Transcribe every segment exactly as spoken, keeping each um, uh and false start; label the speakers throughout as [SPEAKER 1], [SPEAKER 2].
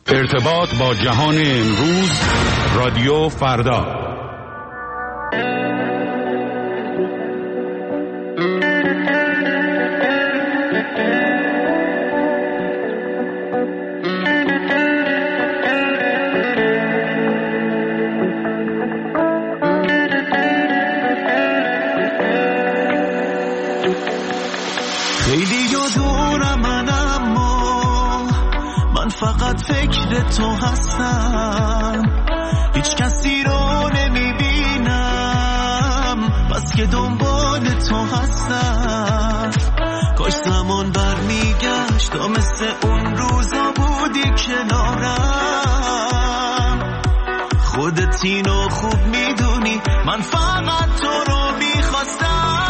[SPEAKER 1] ارتباط با جهان امروز، رادیو فردا.
[SPEAKER 2] خیلی دورم من، اما من فقط فکر تو هستم. هیچ کسی رو نمیبینم بس که دنبال تو هستم. کاش زمان برمیگشت تا مثل اون روزا بودی کنارم. خودت اینو خوب میدونی، من فقط تو رو میخواستم.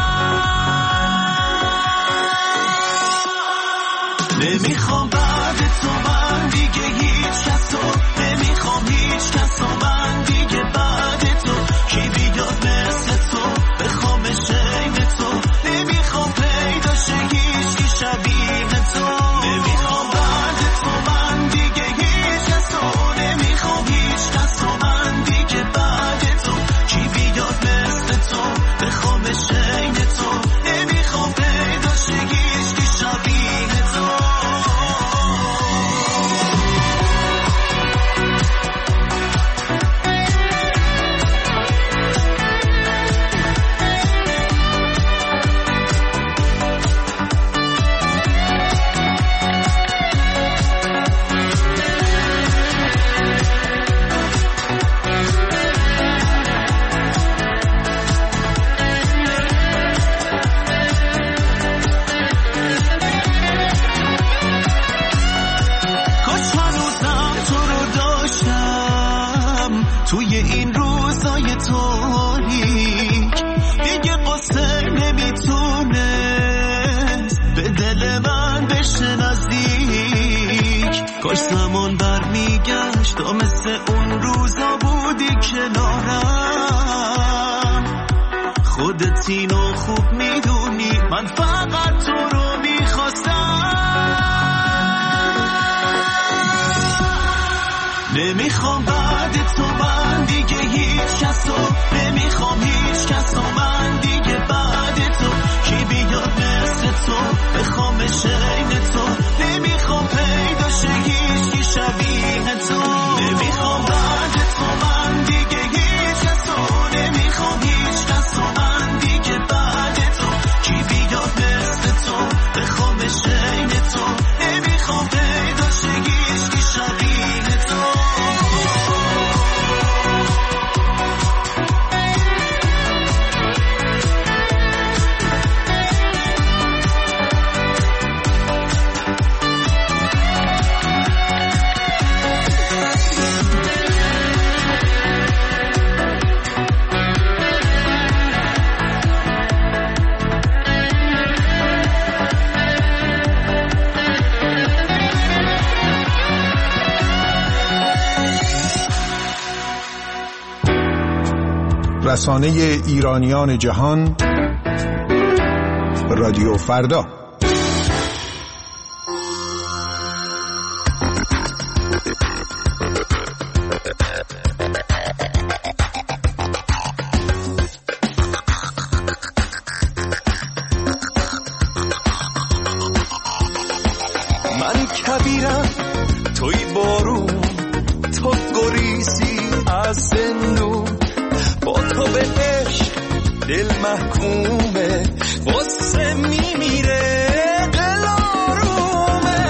[SPEAKER 2] نمیخوام بعد تو من دیگه هیچ کس رو، نمیخوام هیچ کس رو من دیگه بعد تو. کی بیاد مثل تو بخوامش عین تو، نمیخوام پیدا شه هیچ کی شبیه تو. نمیخوام بعد تو من دیگه هیچ کس رو، نمیخوام هیچ کس رو من دیگه بعد تو. کی بیاد مثل تو بخوامش عین تو، نمیخوام پیدا شه هیچ کی شبیه تو. توی این روزای تاریک دیگه قصه نمیتونست به دل من بشه نزدیک. کاش زمان برمیگشت تا مثل اون روزا بودی کنارم. خودت اینو خوب میدونی، من فقط تو رو میخواستم. نمیخوام بعد تو من دیگه هیچ کس رو، نمیخوام هیچ کس رو من دیگه بعد تو. کی بیاد مثل تو بخوامش عین تو، نمیخوام پیدا شه هیچ کی شبیه تو. نمیخوام بعد تو من دیگه هیچ کس رو، نمیخوام هیچ کس رو من دیگه بعد تو. کی بیاد مثل تو بخوامش عین تو، نمیخوام پیدا شه هیچ کی شبیه تو.
[SPEAKER 3] رسانه ایرانیان جهان، رادیو فردا.
[SPEAKER 2] من کبیرم توی بارون، تو گریزی از زندون. با تو به عشق دل محکومه، واسه میمیره دل آرومه.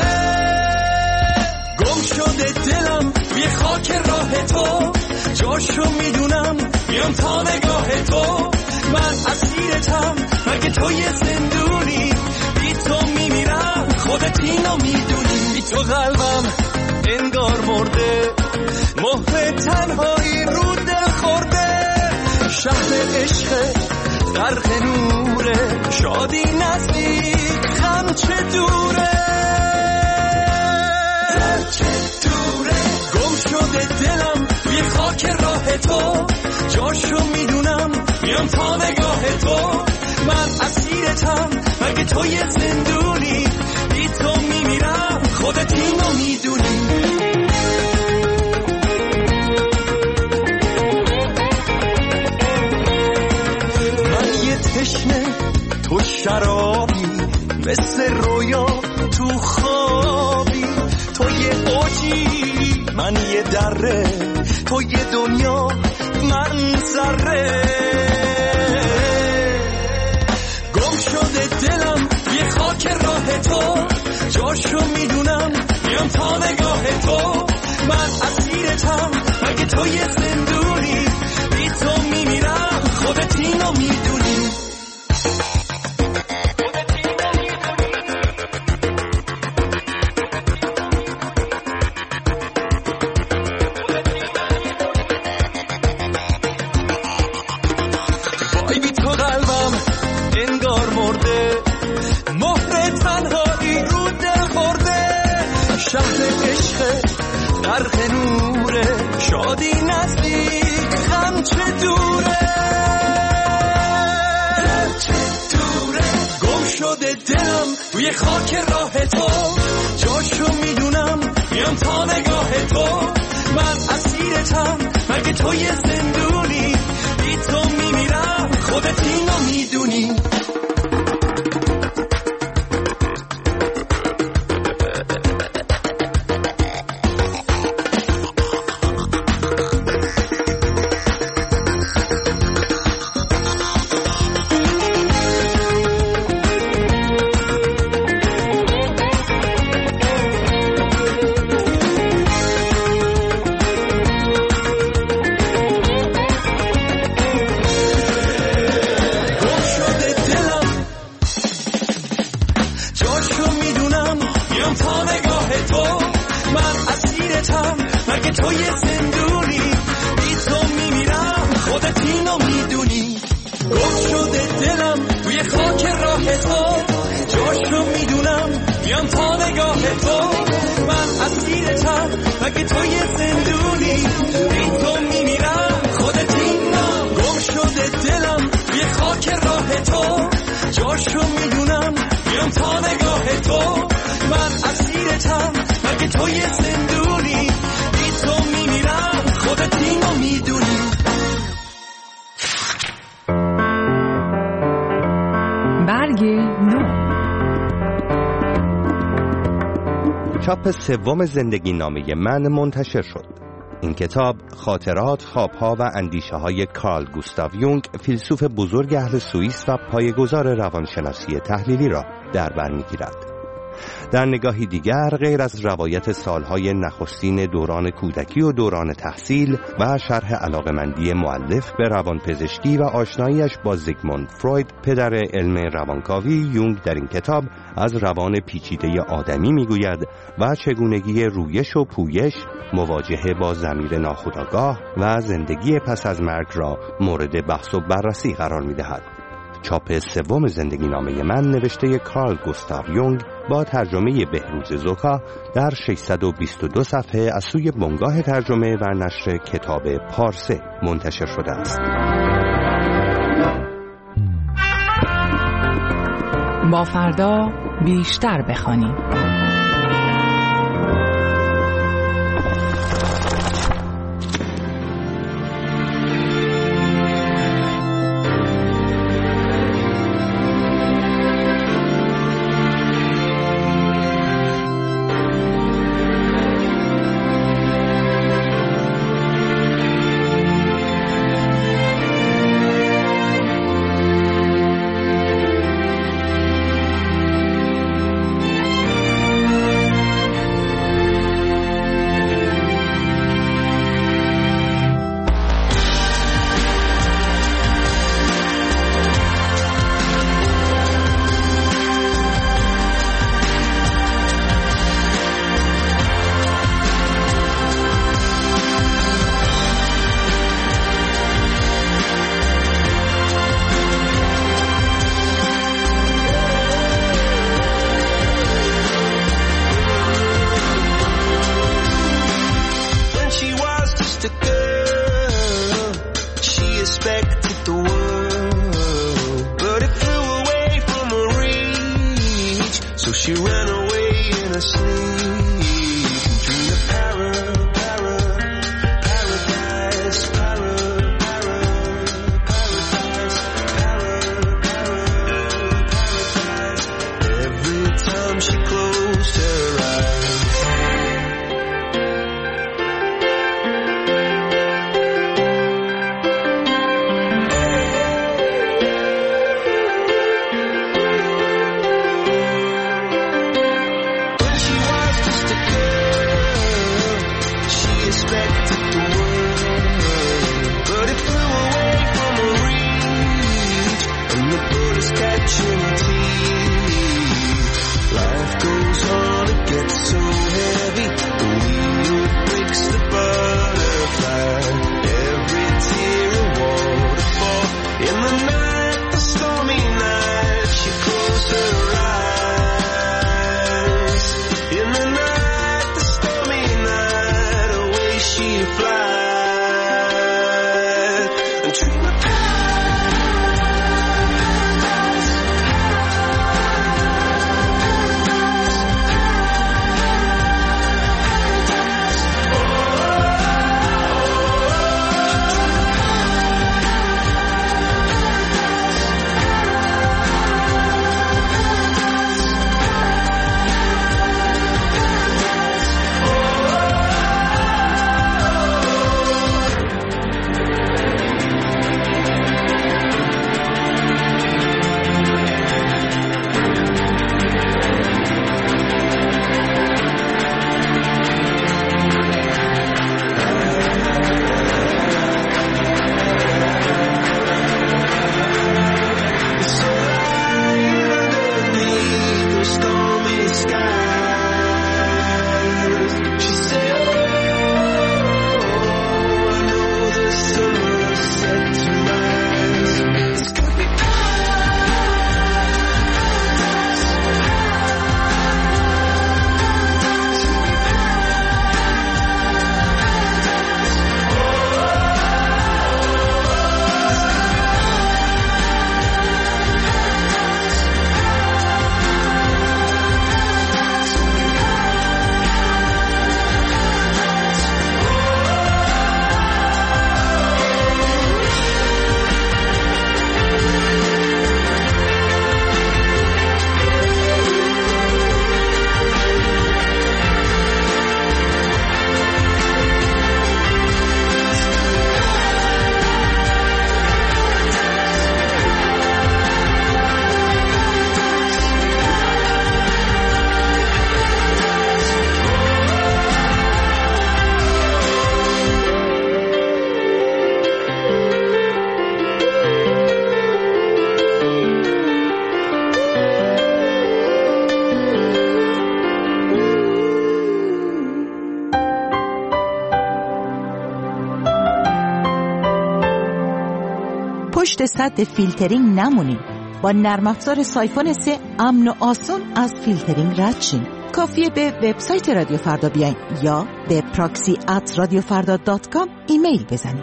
[SPEAKER 2] گم شده دلم توی خاک راه تو، جاشو میدونم میام تا نگاه تو. من اسیرتم مگه تو یه زندونی، بی تو میمیرم خودت اینو میدونی. بی تو قلبم انگار مرده، مهر تنهایی رو دل خورده. شهر عشق غرق نوره، شادی نزدیک غم چه دوره. چه دوره گم شده دلم توی خاک راه تو، جاشو میدونم میام تا نگاه تو. من اسیرتم مگه تو یه زندونی، بی تو میمیرم خودت اینو میدونی. مثل رویا تو خوابی، تو یه اوجی من یه دره، تو یه دنیا من ذره. گم شده دلم یه خاک راه تو، جاشو میدونم میام تا نگاه تو. من اسیرتم مگه تو یه زندونی، بی تو میمیرم خودت اینو میدونی. وای بی تو قلبم انگار مرده، مهر تنهایی رو دل خورده. شهر عشق غرق نوره، شادی نزدیک غم چه دوره، چه دوره. گم شده دلم روی خاک راه تو، جاشو میدونم میام تا نگاه تو. من اسیرتم مگه تو یه زندونی، بی تو میمیرم خودت اینو میدونی.
[SPEAKER 4] چاپ سوم زندگی نامه من منتشر شد. این کتاب خاطرات، خوابها و اندیشه های کارل گوستاو یونگ، فیلسوف بزرگ اهل سوئیس و پایه‌گذار روانشناسی تحلیلی را در بر می‌گیرد. در نگاهی دیگر، غیر از روایت سالهای نخستین دوران کودکی و دوران تحصیل و شرح علاقمندی مؤلف به روانپزشکی و آشناییش با زیگموند فروید، پدر علم روانکاوی، یونگ در این کتاب از روان پیچیده آدمی میگوید و چگونگی رویش و پویش، مواجهه با ضمیر ناخودآگاه و زندگی پس از مرگ را مورد بحث و بررسی قرار می‌دهد. چاپ سوم زندگی نامه من نوشته کارل گوستاو یونگ با ترجمه بهروز زوکا در ششصد و بیست و دو صفحه از سوی بنگاه ترجمه و نشر کتاب پارسه منتشر شده است.
[SPEAKER 5] با فردا بیشتر بخوانیم.
[SPEAKER 2] flat and treat my
[SPEAKER 6] پشت سد فیلترینگ نمونین. با نرم افزار سایفون سه امن و آسون از فیلترینگ رد شین. کافیه به وبسایت رادیو فردا بیاین یا به پراکسی ات رادیو فردا دات کام ایمیل بزنید.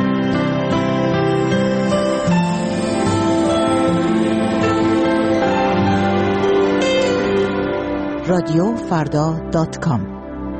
[SPEAKER 6] رادیو فردا دات کام.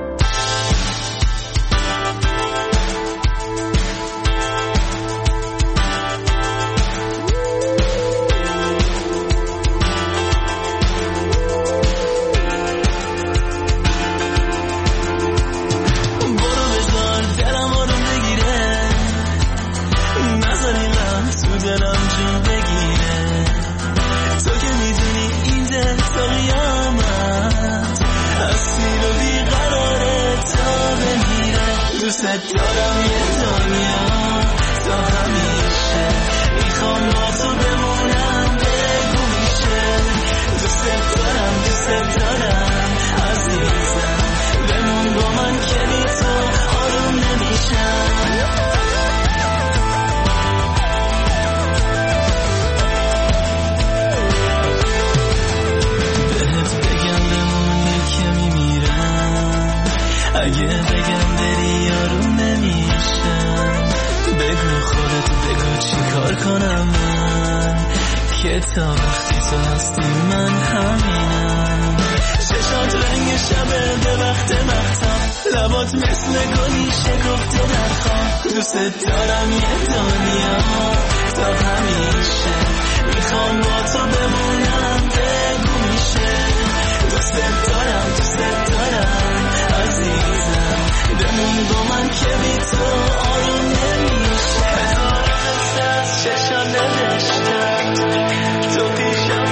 [SPEAKER 2] تا وقتی تو هستی من همینم. چشات رنگ شبه به وقت مختم، لبات مثل گلی شکفته در خواب. دوست دارم یه دنیا تا همیشه، میخوام با تو بمونم بگو میشه. دوست دارم دوست دارم عزیزم، بمون با من که بی تو آروم نمیشه. هزار از چشات نوشتم تو پیشم،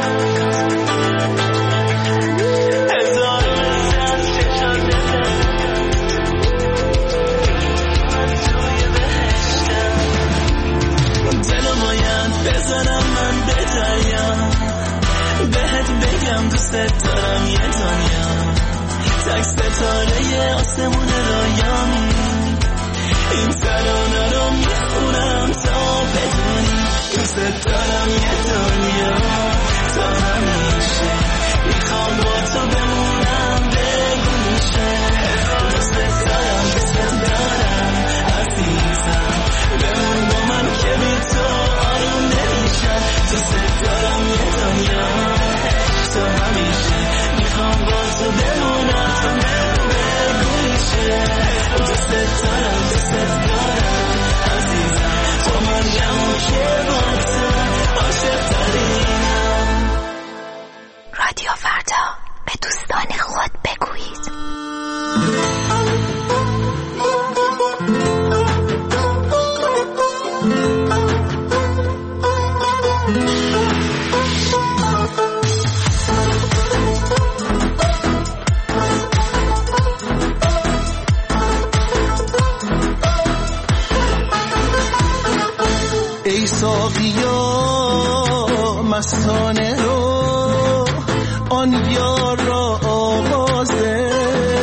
[SPEAKER 2] هزار از چشات نوشتم من توی بهشتم. دلو باید بزنم من به دریا، بهت بگم دوست دارم یه دنیا. تک ستاره آسمون رویامی، این ترانه رو میخونم تا بدونی. دوست دارم یه دنیا تا همیشه، میخوام با تو بمونم بگو میشه. دوست دارم دوست دارم مستانه رو آن یار را آوازه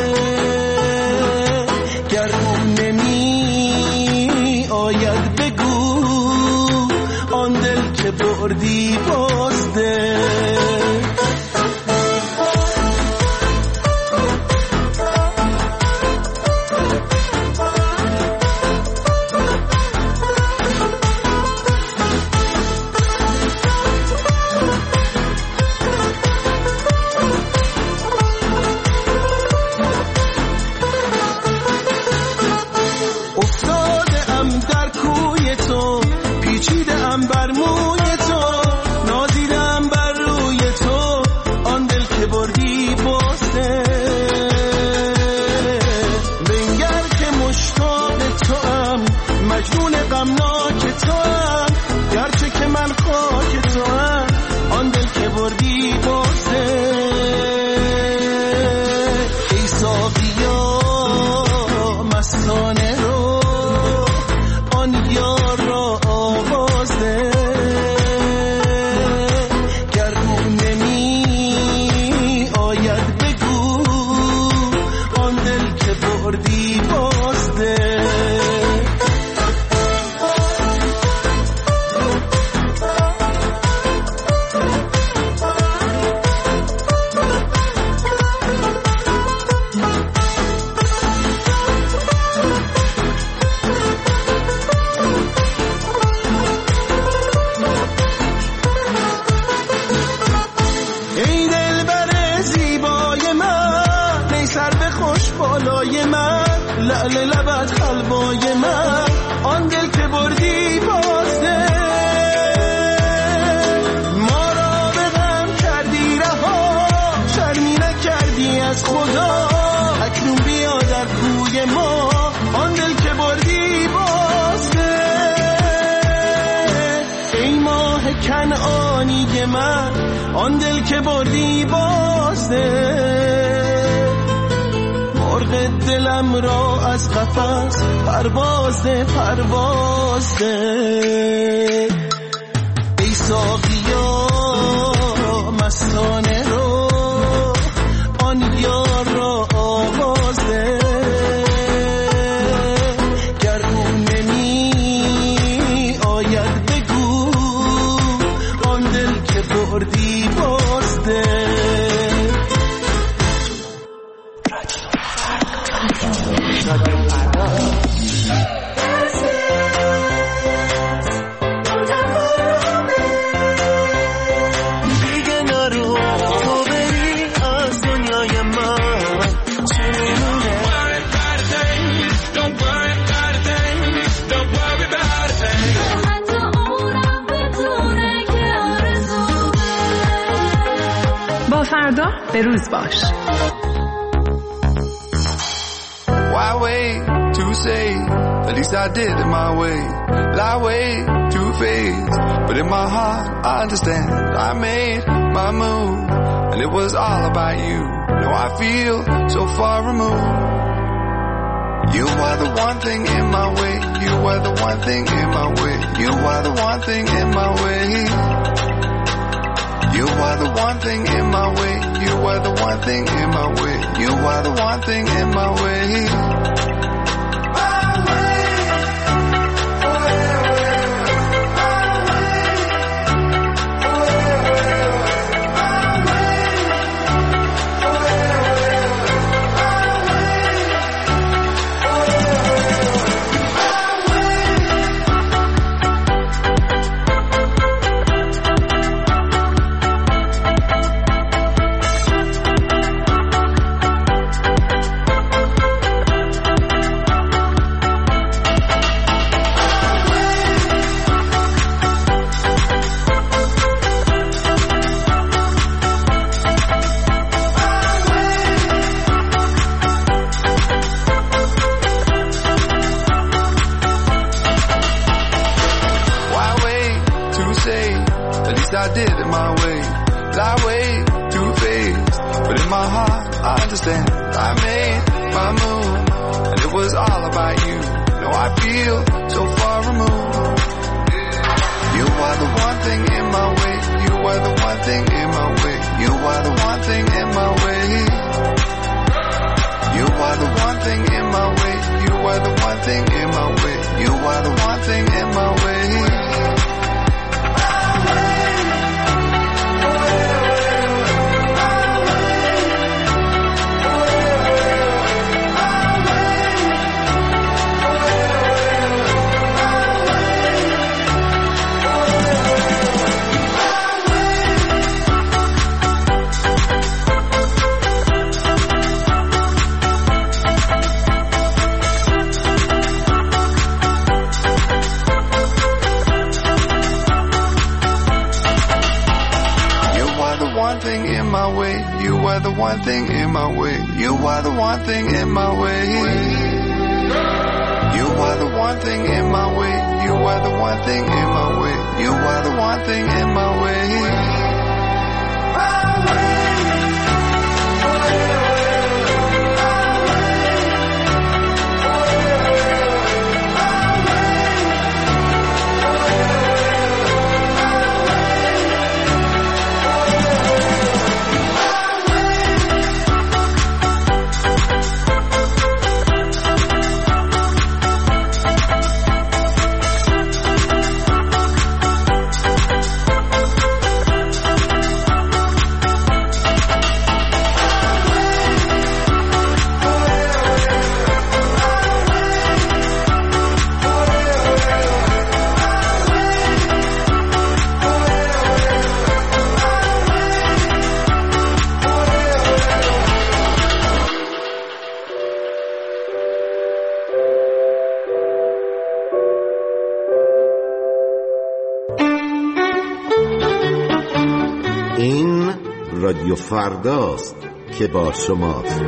[SPEAKER 2] گر اون نمی آید بگو آن دل که بردی بازده
[SPEAKER 7] آن دل که بردی بازده مرغ دلم را از قفس پروازده پروازده ای ساقیا مستانه رو آن یار را آوازده گر اون نمی آید بگو آن دل که بردی بازده
[SPEAKER 5] فردا به روز باش.
[SPEAKER 8] Why wait to say at least I did it my way? Lie way too faced, but in my heart I understand. I made my move, and it was all about you. Now I feel so far removed. You are the one thing in my way. You are the one thing in my way. You are the one thing in my way. You are the one thing in my way. You are the one thing in my way. You are the one thing in my way. My way. I did it my way. Lie way too faced, but in my heart I understand. I made my move, and it was all about you. Now I feel so far removed. You are the one thing in my way. You are the one thing in my way. You are the one thing in my way. You are the one thing in my way. You are the one thing in my way. You are the one thing in my way. One thing in my way. You are the one thing in my way. You are the one thing in my way. You are the one thing in my way. You are the one thing in my way. You are the one thing in my way.
[SPEAKER 9] رادیو فرداست که با شماست.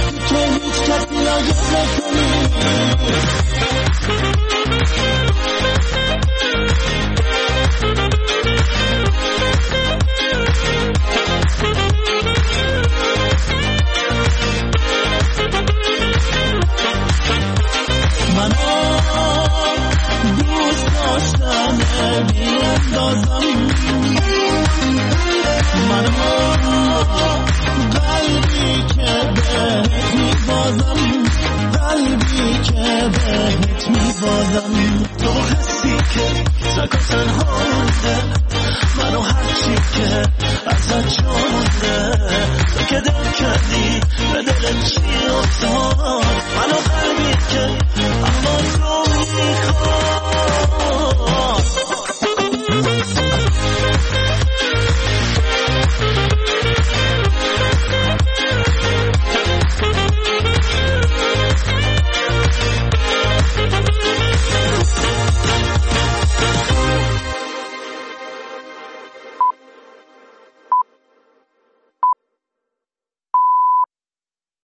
[SPEAKER 2] وقتی که هیچ کسی را یاد نکنی میشنوم قلبی که بهت میبالم تو حسی که تک و تنها مونده منو هرچی که ازت جونده تو که دل کردی به دلت چیه